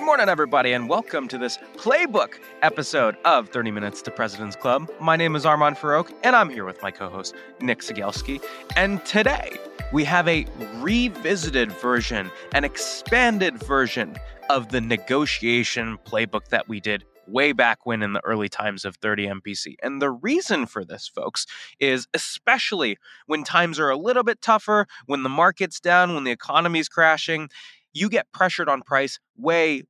morning, everybody, and welcome to this playbook episode of 30 Minutes to President's Club. My name is Armand Farouk, and I'm here with my co-host, Nick Cegelski. And today, we have a revisited version, an expanded version of the negotiation playbook that we did way back when in the early times of 30 MPC. And the reason for this, folks, is especially when times are a little bit tougher, when the market's down, when the economy's crashing, you get pressured on price way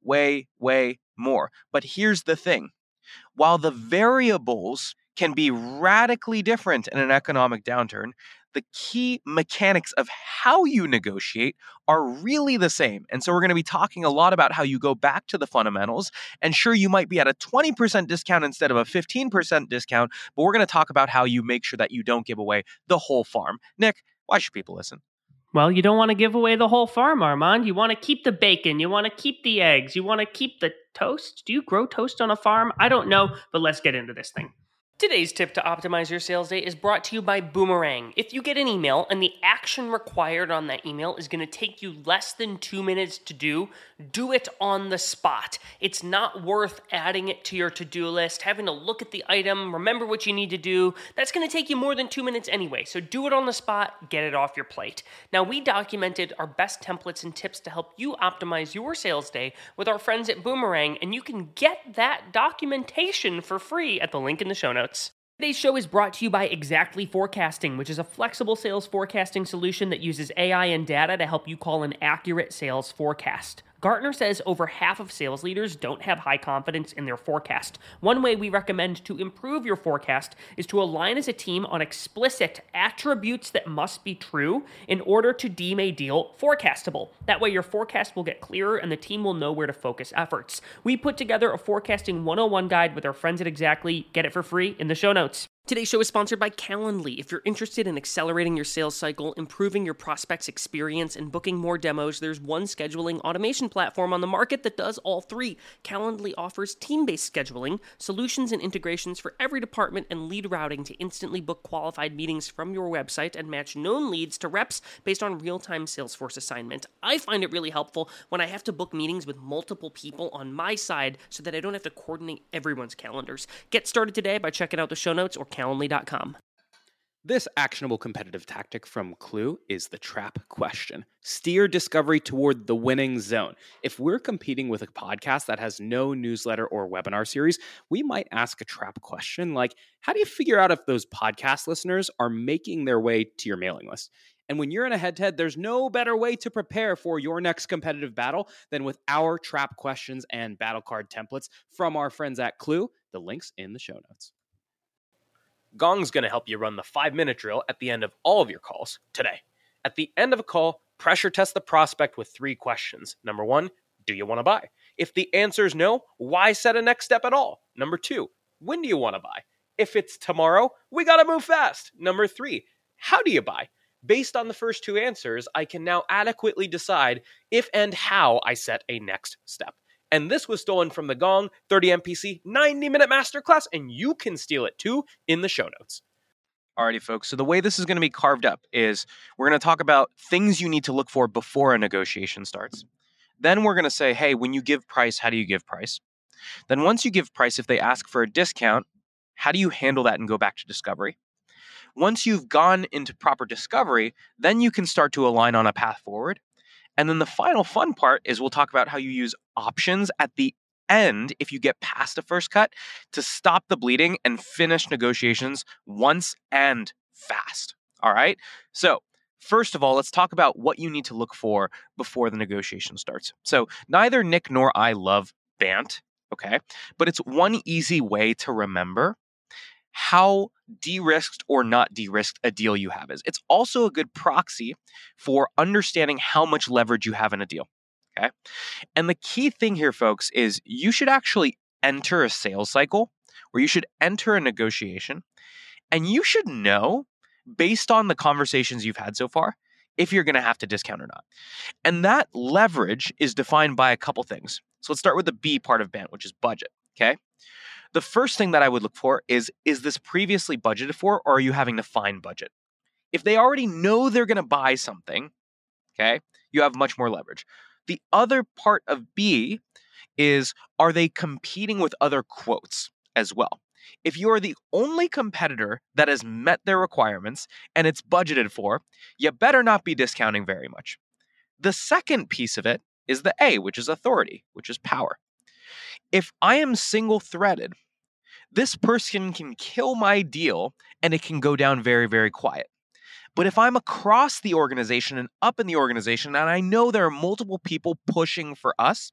more. But here's the thing. While the variables can be radically different in an economic downturn, the key mechanics of how you negotiate are really the same. And so we're going to be talking a lot about how you go back to the fundamentals. And sure, you might be at a 20% discount instead of a 15% discount, but we're going to talk about how you make sure that you don't give away the whole farm. Nick, why should people listen? Well, you don't want to give away the whole farm, Armand. You want to keep the bacon. You want to keep the eggs. You want to keep the toast. Do you grow toast on a farm? I don't know, but let's get into this thing. Today's tip to optimize your sales day is brought to you by Boomerang. If you get an email and the action required on that email is going to take you less than 2 minutes to do it on the spot. It's not worth adding it to your to-do list, having to look at the item, remember what you need to do. That's going to take you more than 2 minutes anyway, so do it on the spot, get it off your plate. Now, we documented our best templates and tips to help you optimize your sales day with our friends at Boomerang, and you can get that documentation for free at the link in the show notes. Today's show is brought to you by Exactly Forecasting, which is a flexible sales forecasting solution that uses AI and data to help you call an accurate sales forecast. Gartner says over half of sales leaders don't have high confidence in their forecast. One way we recommend to improve your forecast is to align as a team on explicit attributes that must be true in order to deem a deal forecastable. That way your forecast will get clearer and the team will know where to focus efforts. We put together a forecasting 101 guide with our friends at Exactly. Get it for free in the show notes. Today's show is sponsored by Calendly. If you're interested in accelerating your sales cycle, improving your prospects' experience, and booking more demos, there's one scheduling automation platform on the market that does all three. Calendly offers team-based scheduling, solutions and integrations for every department, and lead routing to instantly book qualified meetings from your website and match known leads to reps based on real-time Salesforce assignment. I find it really helpful when I have to book meetings with multiple people on my side so that I don't have to coordinate everyone's calendars. Get started today by checking out the show notes or Calendly.com. This actionable competitive tactic from Clue is the trap question. Steer discovery toward the winning zone. If we're competing with a podcast that has no newsletter or webinar series, we might ask a trap question like, how do you figure out if those podcast listeners are making their way to your mailing list? And when you're in a head-to-head, there's no better way to prepare for your next competitive battle than with our trap questions and battle card templates from our friends at Clue. The link's in the show notes. Gong's going to help you run the 5-minute drill at the end of all of your calls today. At the end of a call, pressure test the prospect with 3 questions. Number 1, do you want to buy? If the answer is no, why set a next step at all? Number 2, when do you want to buy? If it's tomorrow, we got to move fast. Number 3, how do you buy? Based on the first 2 answers, I can now adequately decide if and how I set a next step. And this was stolen from the Gong 30 MPC 90-minute masterclass, and you can steal it too in the show notes. Alrighty, folks. So the way this is going to be carved up is we're going to talk about things you need to look for before a negotiation starts. Then we're going to say, hey, when you give price, how do you give price? Then once you give price, if they ask for a discount, how do you handle that and go back to discovery? Once you've gone into proper discovery, then you can start to align on a path forward. And then the final fun part is we'll talk about how you use options at the end if you get past the first cut to stop the bleeding and finish negotiations once and fast. All right? So first of all, let's talk about what you need to look for before the negotiation starts. So neither Nick nor I love BANT, okay? But it's one easy way to remember how de-risked or not de-risked a deal you have is. It's also a good proxy for understanding how much leverage you have in a deal, okay? And the key thing here, folks, is you should actually enter a sales cycle or you should enter a negotiation, and you should know, based on the conversations you've had so far, if you're going to have to discount or not. And that leverage is defined by a couple things. So let's start with the B part of BANT, which is budget, okay? The first thing that I would look for is this previously budgeted for, or are you having to find budget? If they already know they're going to buy something, okay, you have much more leverage. The other part of B is, are they competing with other quotes as well? If you are the only competitor that has met their requirements and it's budgeted for, you better not be discounting very much. The second piece of it is the A, which is authority, which is power. If I am single-threaded, this person can kill my deal and it can go down very, very quiet. But if I'm across the organization and up in the organization, and I know there are multiple people pushing for us,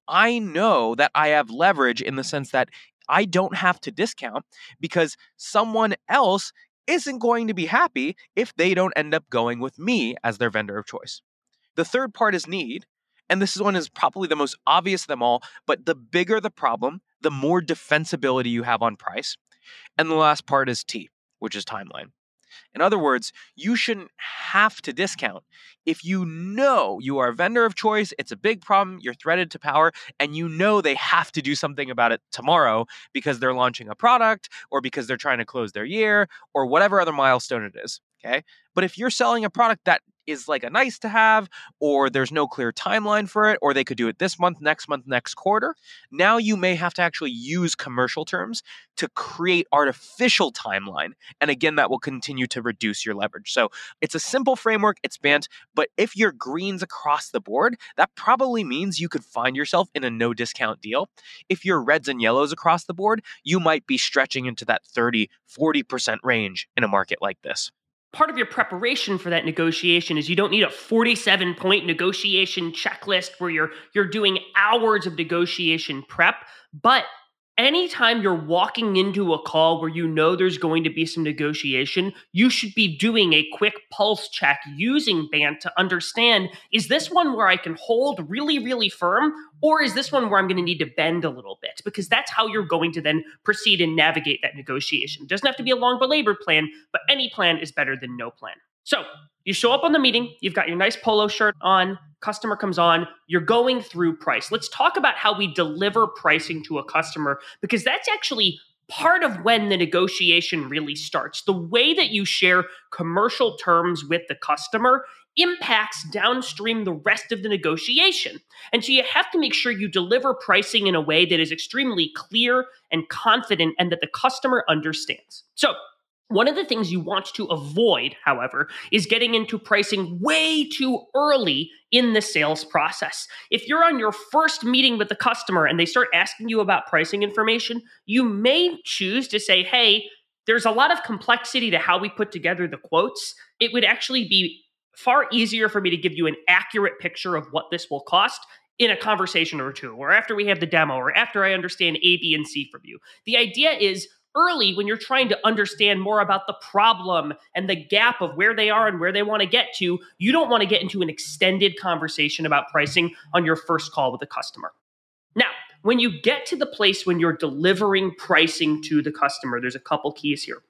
I know that I have leverage in the sense that I don't have to discount because someone else isn't going to be happy if they don't end up going with me as their vendor of choice. The third part is need, and this one is probably the most obvious of them all, but the bigger the problem, the more defensibility you have on price. And the last part is T, which is timeline. In other words, you shouldn't have to discount. If you know you are a vendor of choice, it's a big problem, you're threaded to power, and you know they have to do something about it tomorrow because they're launching a product or because they're trying to close their year or whatever other milestone it is, okay? But if you're selling a product that is like a nice to have, or there's no clear timeline for it, or they could do it this month, next quarter, now you may have to actually use commercial terms to create artificial timeline. And again, that will continue to reduce your leverage. So it's a simple framework, it's Bant, but if you're greens across the board, that probably means you could find yourself in a no discount deal. If you're reds and yellows across the board, you might be stretching into that 30-40% range in a market like this. Part of your preparation for that negotiation is you don't need a 47-point negotiation checklist where you're doing hours of negotiation prep, but anytime you're walking into a call where you know there's going to be some negotiation, you should be doing a quick pulse check using Bant to understand, is this one where I can hold really, really firm, or is this one where I'm going to need to bend a little bit? Because that's how you're going to then proceed and navigate that negotiation. It doesn't have to be a long belabored plan, but any plan is better than no plan. So you show up on the meeting, you've got your nice polo shirt on, customer comes on, you're going through price. Let's talk about how we deliver pricing to a customer, because that's actually part of when the negotiation really starts. The way that you share commercial terms with the customer impacts downstream the rest of the negotiation. And so you have to make sure you deliver pricing in a way that is extremely clear and confident and that the customer understands. So one of the things you want to avoid, however, is getting into pricing way too early in the sales process. If you're on your first meeting with the customer and they start asking you about pricing information, you may choose to say, hey, there's a lot of complexity to how we put together the quotes. It would actually be far easier for me to give you an accurate picture of what this will cost in a conversation or two, or after we have the demo, or after I understand A, B, and C from you. The idea is early, when you're trying to understand more about the problem and the gap of where they are and where they want to get to, you don't want to get into an extended conversation about pricing on your first call with a customer. Now, when you get to the place when you're delivering pricing to the customer, there's a couple keys here.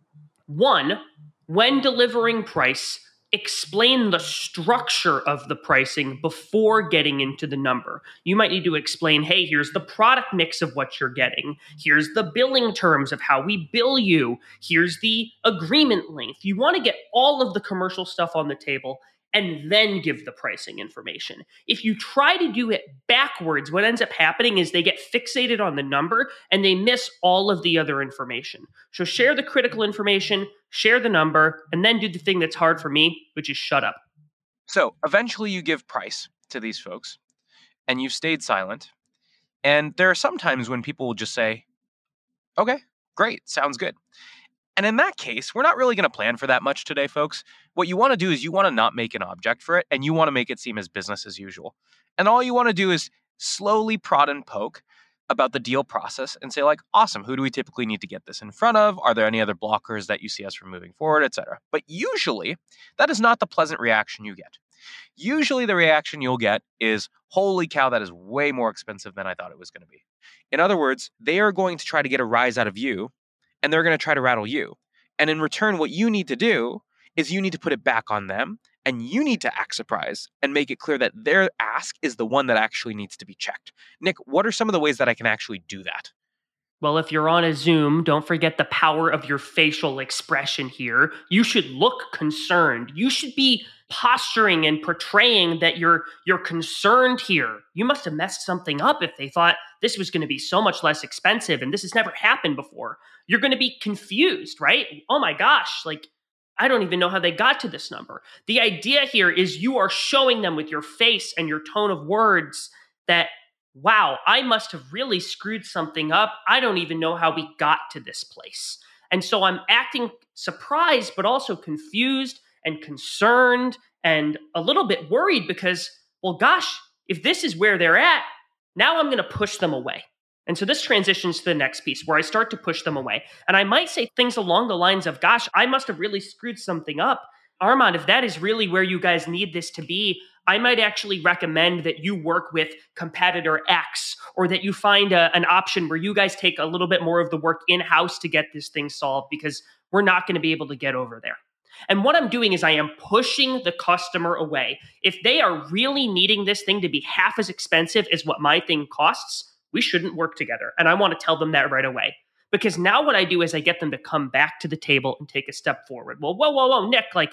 One, when delivering price, explain the structure of the pricing before getting into the number. You might need to explain, hey, here's the product mix of what you're getting. Here's the billing terms of how we bill you. Here's the agreement length. You want to get all of the commercial stuff on the table and then give the pricing information. If you try to do it backwards, what ends up happening is they get fixated on the number and they miss all of the other information. So share the critical information, share the number, and then do the thing that's hard for me, which is shut up. So eventually you give price to these folks and you've stayed silent. And there are some times when people will just say, okay, great, sounds good. And in that case, we're not really going to plan for that much today, folks. What you want to do is you want to not make an object for it, and you want to make it seem as business as usual. And all you want to do is slowly prod and poke about the deal process and say, like, awesome, who do we typically need to get this in front of? Are there any other blockers that you see us from moving forward, etc.? But usually, that is not the pleasant reaction you get. Usually, the reaction you'll get is, holy cow, that is way more expensive than I thought it was going to be. In other words, they are going to try to get a rise out of you, and they're going to try to rattle you. And in return, what you need to do is you need to put it back on them, and you need to act surprised and make it clear that their ask is the one that actually needs to be checked. Nick, what are some of the ways that I can actually do that? Well, if you're on a Zoom, don't forget the power of your facial expression here. You should look concerned. You should be posturing and portraying that you're concerned here. You must have messed something up if they thought this was going to be so much less expensive and this has never happened before. You're going to be confused, right? Oh my gosh, like I don't even know how they got to this number. The idea here is you are showing them with your face and your tone of words that, wow, I must have really screwed something up. I don't even know how we got to this place. And so I'm acting surprised, but also confused and concerned and a little bit worried because, well, gosh, if this is where they're at, now I'm going to push them away. And so this transitions to the next piece where I start to push them away. And I might say things along the lines of, gosh, I must have really screwed something up. Armand, if that is really where you guys need this to be, I might actually recommend that you work with competitor X or that you find an option where you guys take a little bit more of the work in-house to get this thing solved because we're not going to be able to get over there. And what I'm doing is I am pushing the customer away. If they are really needing this thing to be half as expensive as what my thing costs, we shouldn't work together. And I want to tell them that right away. Because now what I do is I get them to come back to the table and take a step forward. Well, whoa, Nick, like,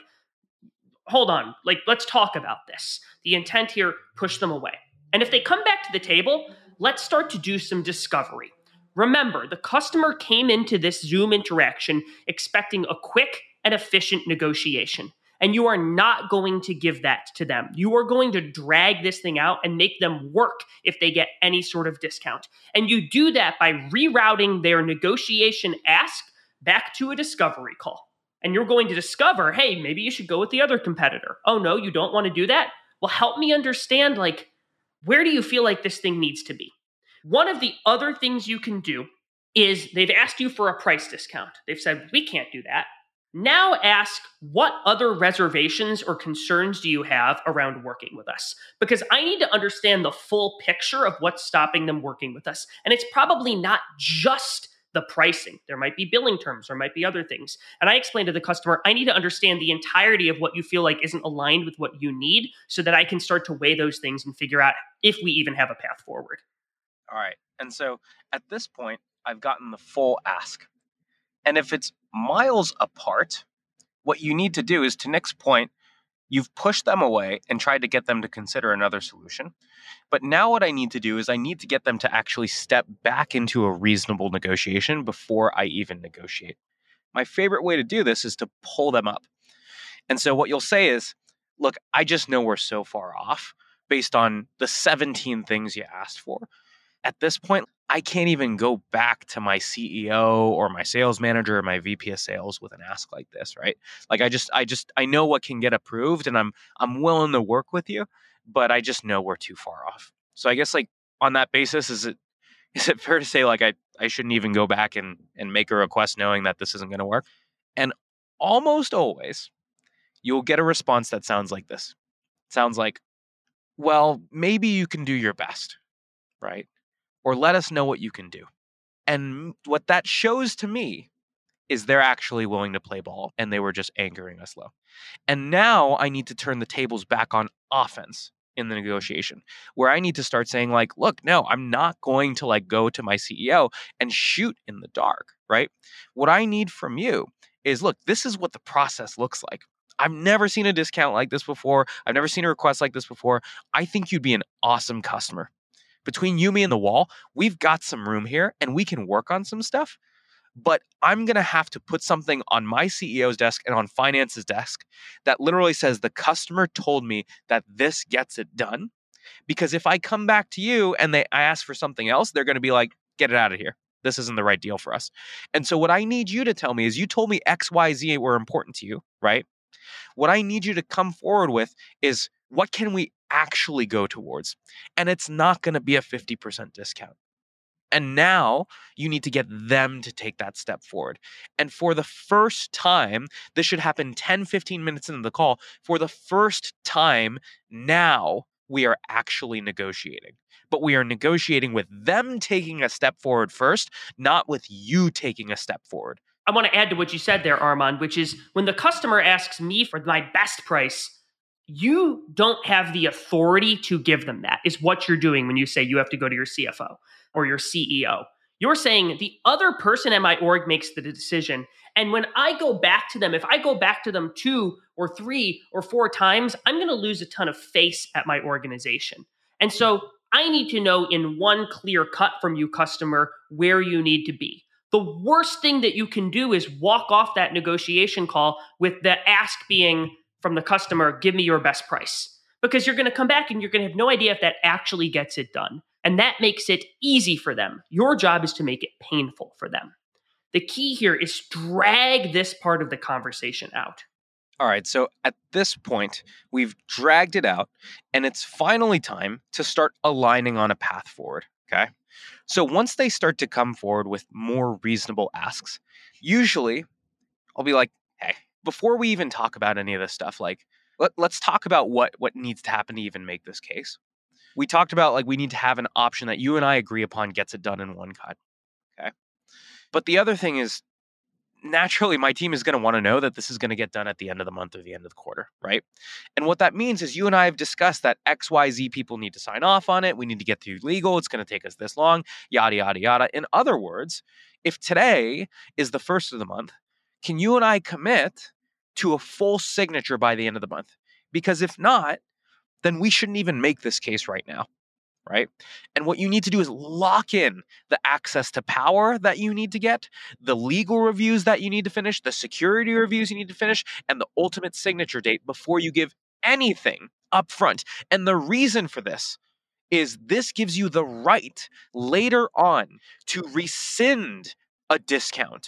hold on, like, let's talk about this. The intent here, push them away. And if they come back to the table, let's start to do some discovery. Remember, the customer came into this Zoom interaction expecting a quick and efficient negotiation. And you are not going to give that to them. You are going to drag this thing out and make them work if they get any sort of discount. And you do that by rerouting their negotiation ask back to a discovery call. And you're going to discover, hey, maybe you should go with the other competitor. Oh, no, you don't want to do that? Well, help me understand, like, where do you feel like this thing needs to be? One of the other things you can do is they've asked you for a price discount. They've said, we can't do that. Now ask, what other reservations or concerns do you have around working with us? Because I need to understand the full picture of what's stopping them working with us. And it's probably not just the pricing. There might be billing terms, there might be other things. And I explained to the customer, I need to understand the entirety of what you feel like isn't aligned with what you need so that I can start to weigh those things and figure out if we even have a path forward. All right. And so at this point, I've gotten the full ask. And if it's miles apart, what you need to do is, to Nick's point, you've pushed them away and tried to get them to consider another solution. But now what I need to do is I need to get them to actually step back into a reasonable negotiation before I even negotiate. My favorite way to do this is to pull them up. And so what you'll say is, look, I just know we're so far off based on the 17 things you asked for. At this point, I can't even go back to my CEO or my sales manager or my VP of sales with an ask like this, right? Like I know what can get approved and I'm willing to work with you, but I just know we're too far off. So I guess, like, on that basis, is it fair to say, like, I shouldn't even go back and make a request knowing that this isn't going to work? And almost always you'll get a response that sounds like this. It sounds like, well, maybe you can do your best, right? Or let us know what you can do. And what that shows to me is they're actually willing to play ball and they were just anchoring us low. And now I need to turn the tables back on offense in the negotiation, where I need to start saying, like, look, no, I'm not going to, like, go to my CEO and shoot in the dark, right? What I need from you is, look, this is what the process looks like. I've never seen a discount like this before. I've never seen a request like this before. I think you'd be an awesome customer. Between you, me, and the wall, we've got some room here and we can work on some stuff. But I'm going to have to put something on my CEO's desk and on finance's desk that literally says the customer told me that this gets it done. Because if I come back to you and I ask for something else, they're going to be like, get it out of here. This isn't the right deal for us. And so what I need you to tell me is, you told me X, Y, Z were important to you, right? What I need you to come forward with is, what can we actually go towards? And it's not going to be a 50% discount. And now you need to get them to take that step forward. And for the first time, this should happen 10, 15 minutes into the call. For the first time, now we are actually negotiating. But we are negotiating with them taking a step forward first, not with you taking a step forward. I want to add to what you said there, Armand, which is, when the customer asks me for my best price, you don't have the authority to give them that, is what you're doing when you say you have to go to your CFO or your CEO. You're saying the other person at my org makes the decision. And when I go back to them, if I go back to them 2 or 3 or 4 times, I'm going to lose a ton of face at my organization. And so I need to know in one clear cut from you, customer, where you need to be. The worst thing that you can do is walk off that negotiation call with the ask being from the customer, give me your best price. Because you're going to come back and you're going to have no idea if that actually gets it done. And that makes it easy for them. Your job is to make it painful for them. The key here is drag this part of the conversation out. All right, so at this point, we've dragged it out, and it's finally time to start aligning on a path forward, okay? So once they start to come forward with more reasonable asks, usually I'll be like, hey, before we even talk about any of this stuff, like, let's talk about what needs to happen to even make this case. We talked about, like, we need to have an option that you and I agree upon gets it done in one cut, okay? But the other thing is, naturally, my team is going to want to know that this is going to get done at the end of the month or the end of the quarter, right? And what that means is you and I have discussed that XYZ people need to sign off on it. We need to get through legal. It's going to take us this long, yada, yada, yada. In other words, if today is the first of the month, can you and I commit to a full signature by the end of the month? Because if not, then we shouldn't even make this case right now, right? And what you need to do is lock in the access to power that you need to get, the legal reviews that you need to finish, the security reviews you need to finish, and the ultimate signature date before you give anything up front. And the reason for this is this gives you the right later on to rescind a discount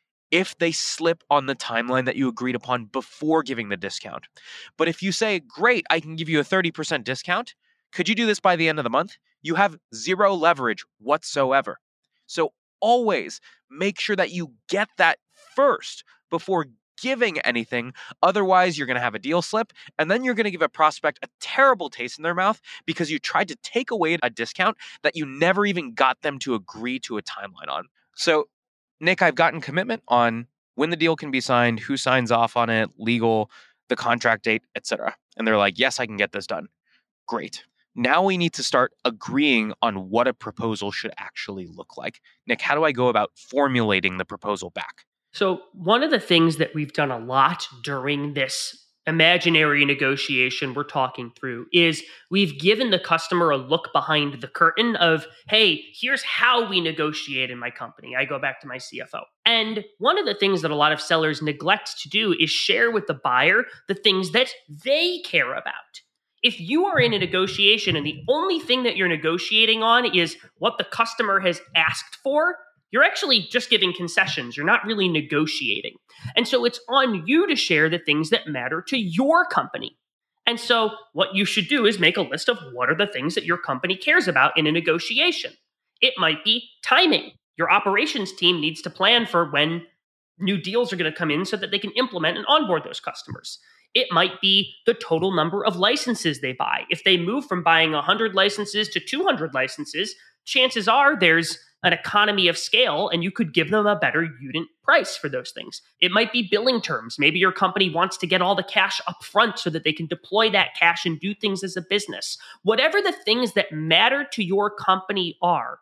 if they slip on the timeline that you agreed upon before giving the discount. But if you say, great, I can give you a 30% discount, could you do this by the end of the month? You have zero leverage whatsoever. So always make sure that you get that first before giving anything. Otherwise, you're going to have a deal slip, and then you're going to give a prospect a terrible taste in their mouth because you tried to take away a discount that you never even got them to agree to a timeline on. So Nick, I've gotten commitment on when the deal can be signed, who signs off on it, legal, the contract date, etc. And they're like, yes, I can get this done. Great. Now we need to start agreeing on what a proposal should actually look like. Nick, how do I go about formulating the proposal back? So one of the things that we've done a lot during this imaginary negotiation we're talking through is we've given the customer a look behind the curtain of, hey, here's how we negotiate in my company. I go back to my CFO. And one of the things that a lot of sellers neglect to do is share with the buyer the things that they care about. If you are in a negotiation and the only thing that you're negotiating on is what the customer has asked for, you're actually just giving concessions. You're not really negotiating. And so it's on you to share the things that matter to your company. And so what you should do is make a list of what are the things that your company cares about in a negotiation. It might be timing. Your operations team needs to plan for when new deals are going to come in so that they can implement and onboard those customers. It might be the total number of licenses they buy. If they move from buying 100 licenses to 200 licenses, chances are there's an economy of scale and you could give them a better unit price for those things. It might be billing terms. Maybe your company wants to get all the cash up front so that they can deploy that cash and do things as a business. Whatever the things that matter to your company are,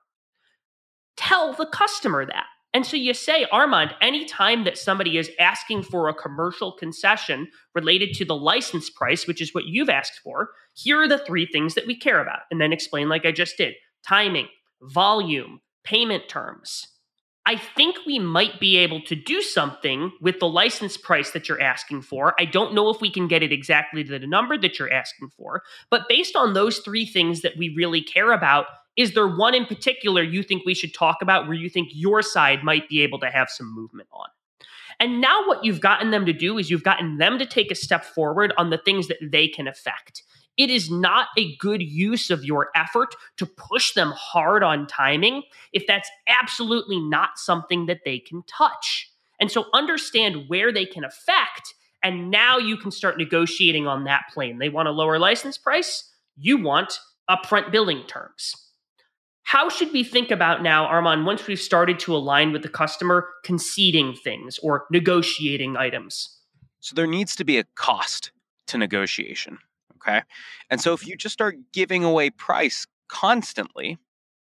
tell the customer that. And so you say, Armand, anytime that somebody is asking for a commercial concession related to the license price, which is what you've asked for, here are the 3 things that we care about. And then explain like I just did: timing, volume, payment terms. I think we might be able to do something with the license price that you're asking for. I don't know if we can get it exactly to the number that you're asking for, but based on those 3 things that we really care about, is there one in particular you think we should talk about where you think your side might be able to have some movement on? And now what you've gotten them to do is you've gotten them to take a step forward on the things that they can affect. It is not a good use of your effort to push them hard on timing if that's absolutely not something that they can touch. And so understand where they can affect, and now you can start negotiating on that plane. They want a lower license price. You want upfront billing terms. How should we think about now, Armand, once we've started to align with the customer, conceding things or negotiating items? So there needs to be a cost to negotiation, okay? And so if you just start giving away price constantly,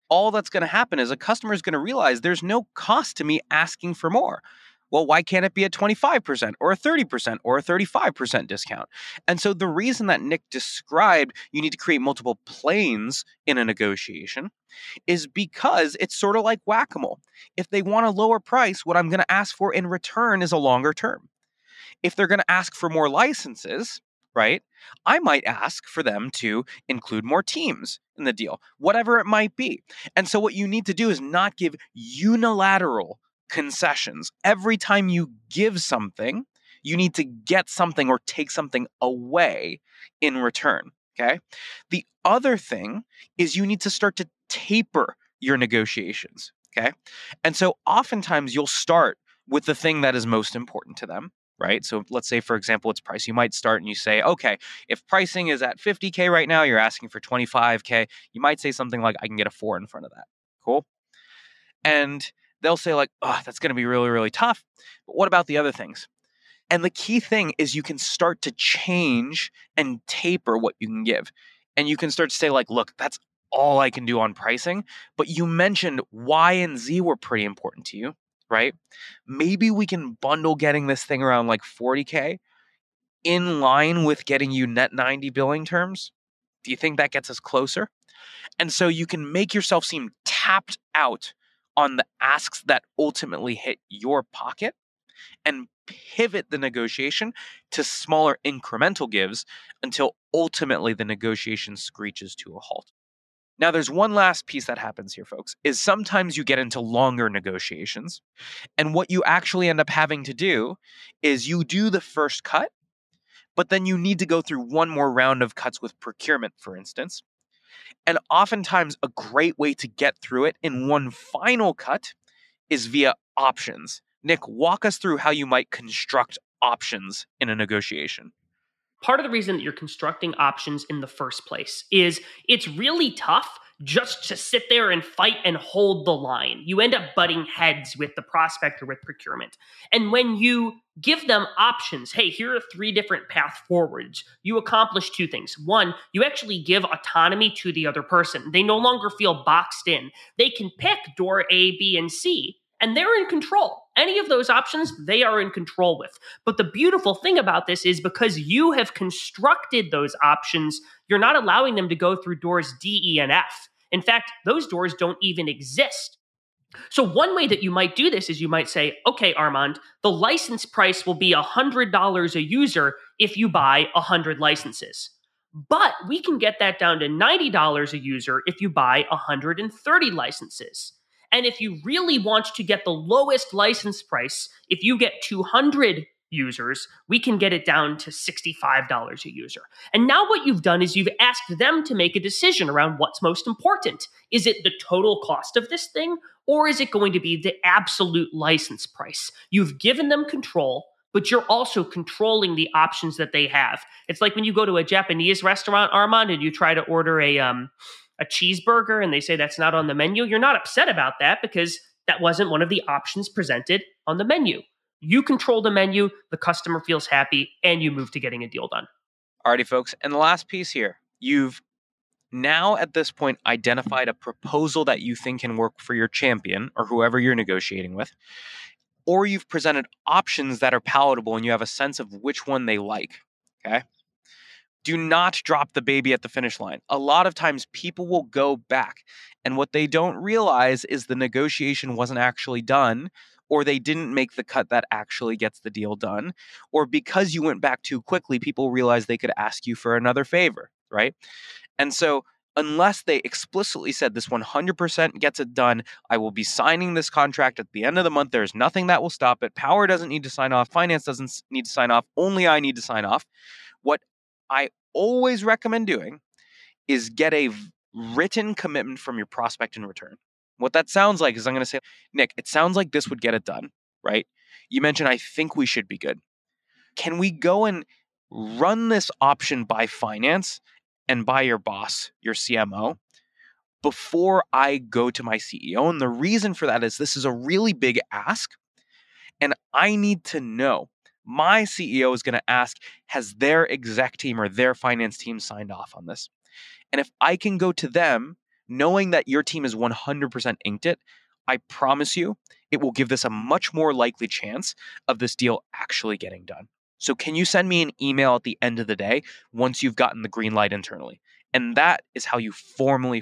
all that's going to happen is a customer is going to realize there's no cost to me asking for more. Well, why can't it be a 25% or a 30% or a 35% discount? And so the reason that Nick described you need to create multiple planes in a negotiation is because it's sort of like whack-a-mole. If they want a lower price, what I'm going to ask for in return is a longer term. If they're going to ask for more licenses, right, I might ask for them to include more teams in the deal, whatever it might be. And so what you need to do is not give unilateral concessions. Every time you give something, you need to get something or take something away in return. Okay. The other thing is you need to start to taper your negotiations. Okay. And so oftentimes you'll start with the thing that is most important to them. Right. So let's say, for example, it's price. You might start and you say, okay, if pricing is at 50K right now, you're asking for 25K. You might say something like, I can get a 4 in front of that. Cool. And they'll say like, oh, that's going to be really, really tough. But what about the other things? And the key thing is you can start to change and taper what you can give. And you can start to say like, look, that's all I can do on pricing. But you mentioned Y and Z were pretty important to you, right? Maybe we can bundle getting this thing around like 40K in line with getting you net 90 billing terms. Do you think that gets us closer? And so you can make yourself seem tapped out on the asks that ultimately hit your pocket and pivot the negotiation to smaller incremental gives until ultimately the negotiation screeches to a halt. Now, there's one last piece that happens here, folks, is sometimes you get into longer negotiations. And what you actually end up having to do is you do the first cut, but then you need to go through one more round of cuts with procurement, for instance. And oftentimes a great way to get through it in one final cut is via options. Nick, walk us through how you might construct options in a negotiation. Part of the reason that you're constructing options in the first place is it's really tough just to sit there and fight and hold the line. You end up butting heads with the prospect or with procurement. And when you give them options, hey, here are 3 different path forwards, you accomplish 2 things. One, you actually give autonomy to the other person. They no longer feel boxed in. They can pick door A, B, and C, and they're in control. Any of those options, they are in control with. But the beautiful thing about this is because you have constructed those options, you're not allowing them to go through doors D, E, and F. In fact, those doors don't even exist. So one way that you might do this is you might say, okay, Armand, the license price will be $100 a user if you buy 100 licenses. But we can get that down to $90 a user if you buy 130 licenses. And if you really want to get the lowest license price, if you get 200 users, we can get it down to $65 a user. And now what you've done is you've asked them to make a decision around what's most important. Is it the total cost of this thing, or is it going to be the absolute license price? You've given them control, but you're also controlling the options that they have. It's like when you go to a Japanese restaurant, Armand, and you try to order a cheeseburger and they say that's not on the menu. You're not upset about that because that wasn't one of the options presented on the menu. You control the menu, the customer feels happy, and you move to getting a deal done. Alrighty, folks. And the last piece here, you've now at this point identified a proposal that you think can work for your champion or whoever you're negotiating with, or you've presented options that are palatable and you have a sense of which one they like. Okay. Do not drop the baby at the finish line. A lot of times people will go back, and what they don't realize is the negotiation wasn't actually done, or they didn't make the cut that actually gets the deal done, or because you went back too quickly, people realized they could ask you for another favor, right? And so unless they explicitly said this 100% gets it done, I will be signing this contract at the end of the month, there's nothing that will stop it. Power doesn't need to sign off. Finance doesn't need to sign off. Only I need to sign off. What I always recommend doing is get a written commitment from your prospect in return. What that sounds like is I'm going to say, Nick, it sounds like this would get it done, right? You mentioned, I think we should be good. Can we go and run this option by finance and by your boss, your CMO, before I go to my CEO? And the reason for that is this is a really big ask, and I need to know. My CEO is going to ask, has their exec team or their finance team signed off on this? And if I can go to them knowing that your team is 100% inked it, I promise you, it will give this a much more likely chance of this deal actually getting done. So can you send me an email at the end of the day once you've gotten the green light internally? And that is how you formally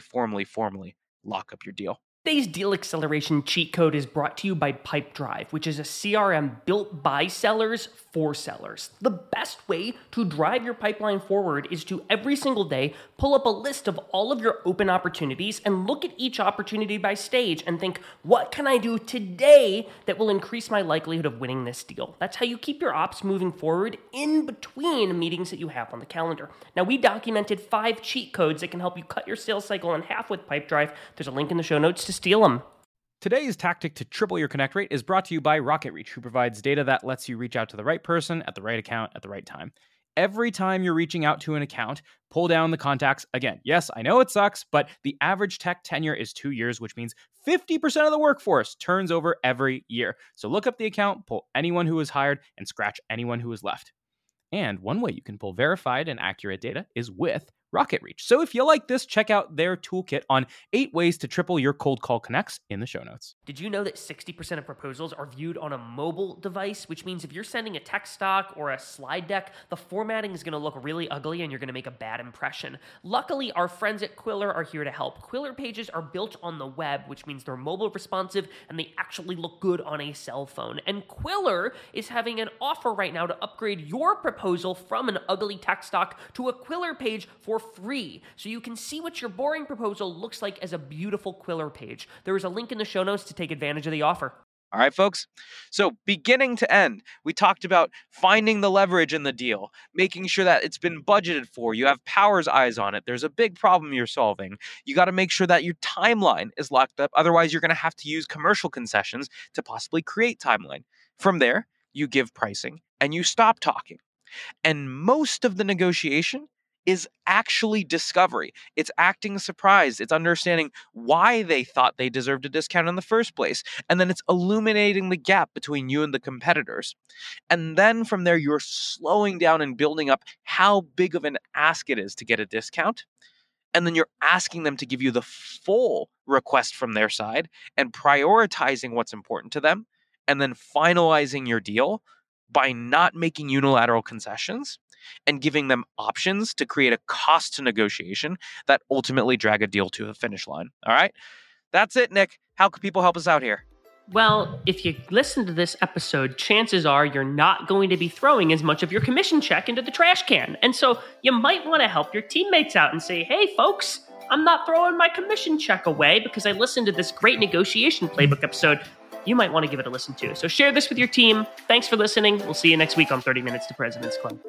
lock up your deal. Today's deal acceleration cheat code is brought to you by Pipedrive, which is a CRM built by sellers for sellers. The best way to drive your pipeline forward is to every single day pull up a list of all of your open opportunities and look at each opportunity by stage and think, what can I do today that will increase my likelihood of winning this deal? That's how you keep your ops moving forward in between meetings that you have on the calendar. Now, we documented 5 cheat codes that can help you cut your sales cycle in half with Pipedrive. There's a link in the show notes to steal them. Today's tactic to triple your connect rate is brought to you by RocketReach, who provides data that lets you reach out to the right person at the right account at the right time. Every time you're reaching out to an account, pull down the contacts again. Yes, I know it sucks, but the average tech tenure is 2 years, which means 50% of the workforce turns over every year. So look up the account, pull anyone who was hired, and scratch anyone who was left. And one way you can pull verified and accurate data is with RocketReach. So if you like this, check out their toolkit on 8 ways to triple your cold call connects in the show notes. Did you know that 60% of proposals are viewed on a mobile device, which means if you're sending a text stock or a slide deck, the formatting is going to look really ugly and you're going to make a bad impression. Luckily, our friends at Quiller are here to help. Quiller pages are built on the web, which means they're mobile responsive and they actually look good on a cell phone. And Quiller is having an offer right now to upgrade your proposal from an ugly text stock to a Quiller page for free, so you can see what your boring proposal looks like as a beautiful Quiller page. There is a link in the show notes to take advantage of the offer. All right, folks. So beginning to end, we talked about finding the leverage in the deal, making sure that it's been budgeted for. You have Power's eyes on it. There's a big problem you're solving. You got to make sure that your timeline is locked up. Otherwise, you're going to have to use commercial concessions to possibly create timeline. From there, you give pricing and you stop talking. And most of the negotiation is actually discovery. It's acting surprised. It's understanding why they thought they deserved a discount in the first place. And then it's illuminating the gap between you and the competitors. And then from there, you're slowing down and building up how big of an ask it is to get a discount. And then you're asking them to give you the full request from their side and prioritizing what's important to them. And then finalizing your deal by not making unilateral concessions and giving them options to create a cost to negotiation that ultimately drag a deal to the finish line. All right? That's it, Nick. How can people help us out here? Well, if you listen to this episode, chances are you're not going to be throwing as much of your commission check into the trash can. And so you might want to help your teammates out and say, hey, folks, I'm not throwing my commission check away because I listened to this great negotiation playbook episode. You might want to give it a listen too. So share this with your team. Thanks for listening. We'll see you next week on 30 Minutes to President's Club.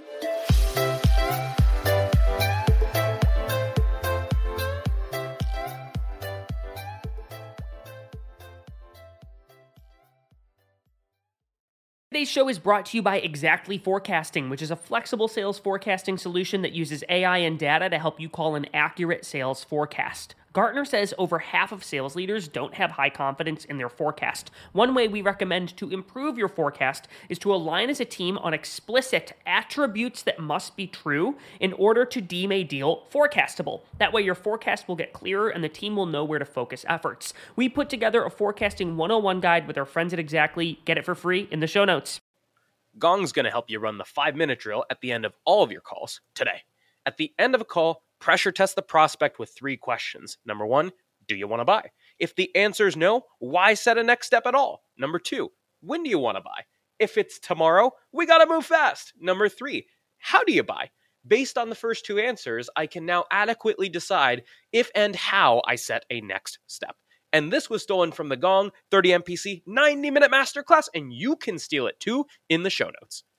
Today's show is brought to you by Exactly Forecasting, which is a flexible sales forecasting solution that uses AI and data to help you call an accurate sales forecast. Gartner says over half of sales leaders don't have high confidence in their forecast. One way we recommend to improve your forecast is to align as a team on explicit attributes that must be true in order to deem a deal forecastable. That way your forecast will get clearer and the team will know where to focus efforts. We put together a forecasting 101 guide with our friends at Exactly. Get it for free in the show notes. Gong's going to help you run the 5-minute drill at the end of all of your calls today. At the end of a call, pressure test the prospect with 3 questions. Number 1, do you want to buy? If the answer is no, why set a next step at all? Number 2, when do you want to buy? If it's tomorrow, we got to move fast. Number 3, how do you buy? Based on the first 2 answers, I can now adequately decide if and how I set a next step. And this was stolen from the Gong 30 MPC 90-minute masterclass, and you can steal it too in the show notes.